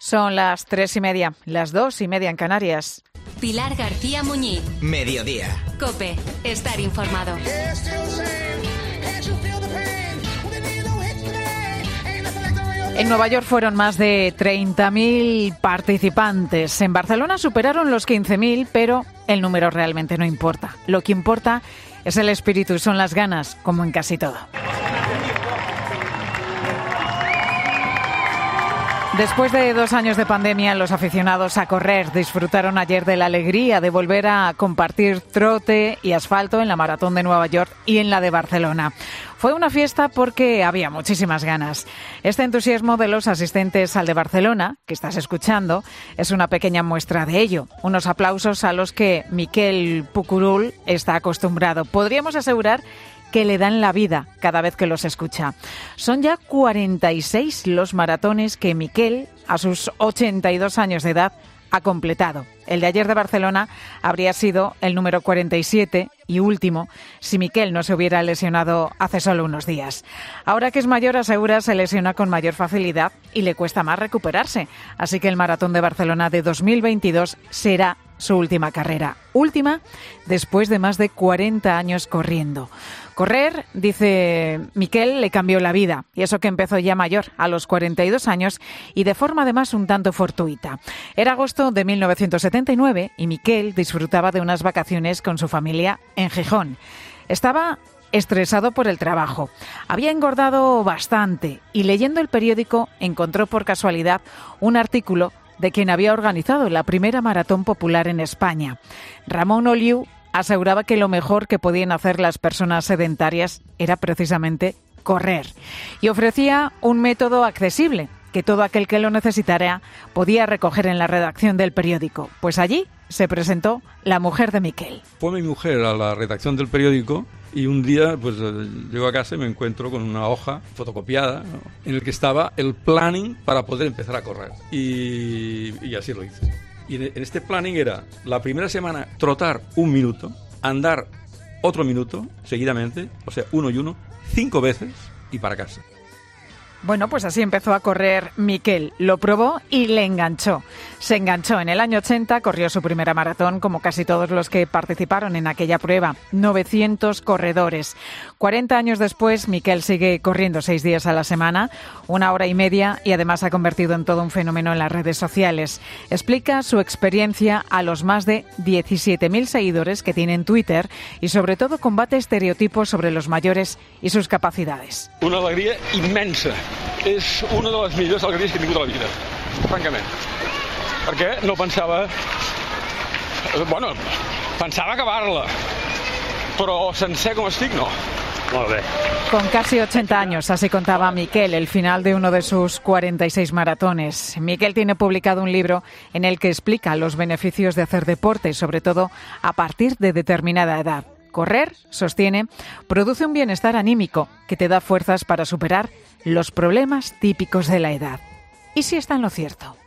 Son las 3:30, las 2:30 en Canarias. Pilar García Muñiz. Mediodía. COPE. Estar informado. En Nueva York fueron más de 30.000 participantes. En Barcelona superaron los 15.000, pero el número realmente no importa. Lo que importa es el espíritu y son las ganas, como en casi todo. Después de 2 años de pandemia, los aficionados a correr disfrutaron ayer de la alegría de volver a compartir trote y asfalto en la Maratón de Nueva York y en la de Barcelona. Fue una fiesta porque había muchísimas ganas. Este entusiasmo de los asistentes al de Barcelona, que estás escuchando, es una pequeña muestra de ello. Unos aplausos a los que Miquel Pucurul está acostumbrado. Podríamos asegurar que le dan la vida cada vez que los escucha. Son ya 46 los maratones que Miquel, a sus 82 años de edad, ha completado. El de ayer de Barcelona habría sido el número 47 y último si Miquel no se hubiera lesionado hace solo unos días. Ahora que es mayor, asegura, se lesiona con mayor facilidad y le cuesta más recuperarse. Así que el Maratón de Barcelona de 2022 será su última carrera. Última después de más de 40 años corriendo. Correr, dice Miquel, le cambió la vida. Y eso que empezó ya mayor, a los 42 años, y de forma además un tanto fortuita. Era agosto de 1979 y Miquel disfrutaba de unas vacaciones con su familia en Gijón. Estaba estresado por el trabajo. Había engordado bastante y leyendo el periódico encontró por casualidad un artículo de quien había organizado la primera maratón popular en España. Ramón Oliu aseguraba que lo mejor que podían hacer las personas sedentarias era precisamente correr y ofrecía un método accesible que todo aquel que lo necesitara podía recoger en la redacción del periódico. Pues allí se presentó la mujer de Miquel. Fue mi mujer a la redacción del periódico y un día pues llego a casa y me encuentro con una hoja fotocopiada, ¿no?, en el que estaba el planning para poder empezar a correr y así lo hice. Y en este planning era la primera semana trotar 1 minuto, andar otro minuto seguidamente, o sea, 1 y 1, 5 veces y para casa. Bueno, pues así empezó a correr Miquel. Lo probó y le enganchó. Se enganchó. En el año 80 corrió su primera maratón, como casi todos los que participaron en aquella prueba. 900 corredores. 40 años después, Miquel sigue corriendo 6 días a la semana, 1 hora y media, y además se ha convertido en todo un fenómeno en las redes sociales. Explica su experiencia a los más de 17.000 seguidores que tiene en Twitter y sobre todo combate estereotipos sobre los mayores y sus capacidades. Una alegria immensa. És una de les millors alegries que he tingut a la vida, francament. Perquè no pensava... Bueno, pensava acabar-la, però sencer com estic, no. Molt bé. Con casi 80 años, así contaba Miquel, el final de uno de sus 46 maratones. Miquel tiene publicado un libro en el que explica los beneficios de hacer deporte, sobre todo a partir de determinada edad. Correr, sostiene, produce un bienestar anímico que te da fuerzas para superar los problemas típicos de la edad. ¿Y si está en lo cierto?